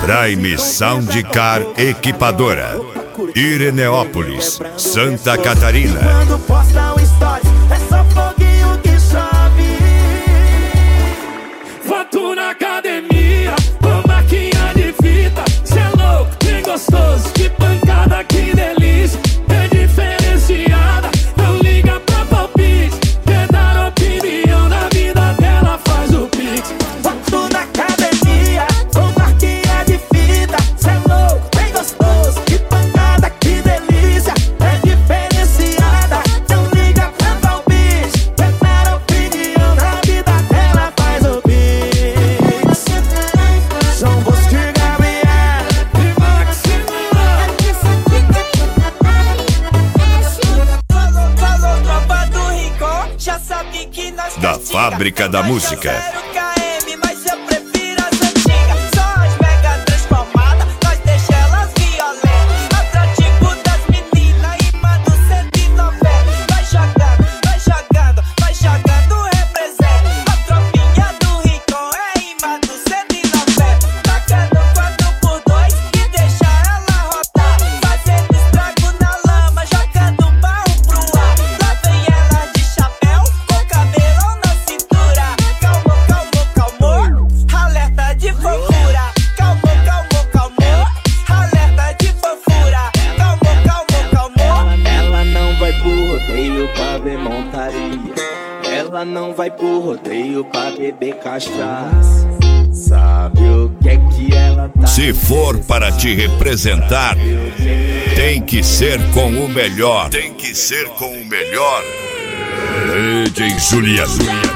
Prime Soundcar Equipadora, Ireneópolis, Santa Catarina. Quando posta um story, é só foguinho que chove. Foto na academia, com marquinha de fita. Cê é louco, bem gostoso, que pancada, que delícia. É diferenciada, não liga pra palpite. Quer dar opinião na vida dela, faz o pix. Foto na academia, com marquinha de fita. Cê é louco, bem gostoso, que pancada, que delícia. É diferenciada, não liga pra palpite. Quer dar opinião na vida dela, faz o pix. João Bosco e Gabriel E Maximiliano. Falou, tropa do Rincon, já sabe que nós Da Fábrica da Música. 0 km, mas eu prefiro as antigas. Só as mega transformadas, nós deixa elas violentas. Atrativo das meninas, imã do 190. Vai jogando, vai jogando, vai jogando, representa. A tropinha do Rincon é imã do 190. Tacando 4x2 e deixa ela rodar. Fazendo estrago na lama, jogando barro pro ar. Lá vem ela de chapéu, com cabelão na cintura. Calmo, calmo, calmo, alerta de fofura. Calmo, calmo, calmo, alerta de fofura. Calmo, calmo, calmo. Ela não vai pro rodeio pra ver montaria. Ela não vai pro rodeio pra beber cachaça. Sabe o que é que ela tá? Se for para te representar, tem que ser com o melhor. Tem que ser com o melhor. DJ Juliano.